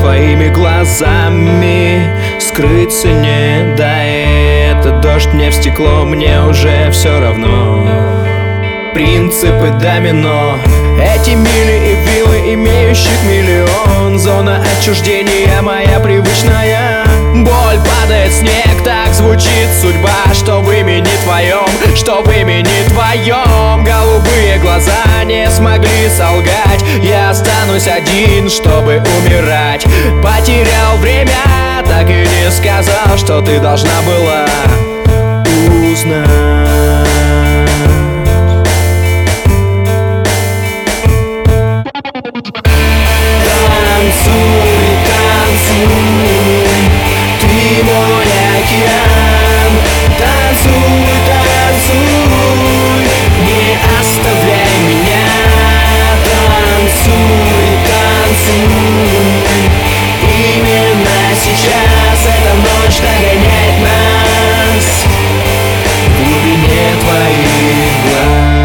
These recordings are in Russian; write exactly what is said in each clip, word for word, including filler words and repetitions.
твоими глазами. Скрыться не дай, это дождь мне в стекло, мне уже все равно. Принципы домино, эти мили и виллы, имеющих миллион. Зона отчуждения моя привычная. Боль падает, снег, так звучит судьба. Что в имени твоем, что в имени твоем. Голубые глаза не смогли солгать. Я останусь один, чтобы умирать. Потерял время, так и не сказал, что ты должна была узнать. Танцуй, танцуй, ты мой океан. Танцуй, танцуй, не оставляй меня. Танцуй, танцуй, именно сейчас эта ночь догоняет нас в глубине твоих глаз.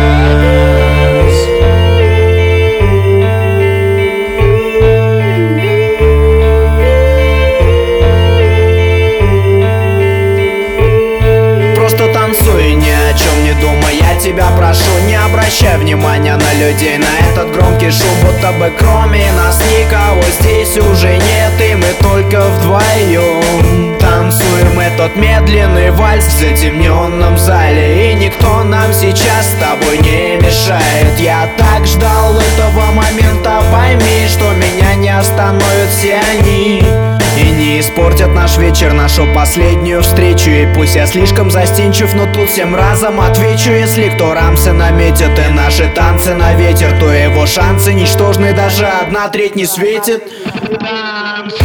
Танцуй, ни о чем не думай, я тебя прошу. Не обращай внимания на людей, на этот громкий шум. Будто бы кроме нас никого здесь уже нет, и мы только вдвоем танцуем этот медленный вальс в затемненном зале. И никто нам сейчас с тобой не мешает. Я так ждал этого момента, пойми, что меня не остановят все они. И не испортят наш вечер, нашу последнюю встречу. И пусть я слишком застенчив, но тут всем разом отвечу. Если кто рамсы наметит и наши танцы на ветер, то его шансы ничтожны, даже одна треть не светит. Танцуй,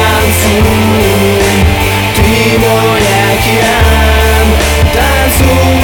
танцуй, ты мой океан. Танцуй,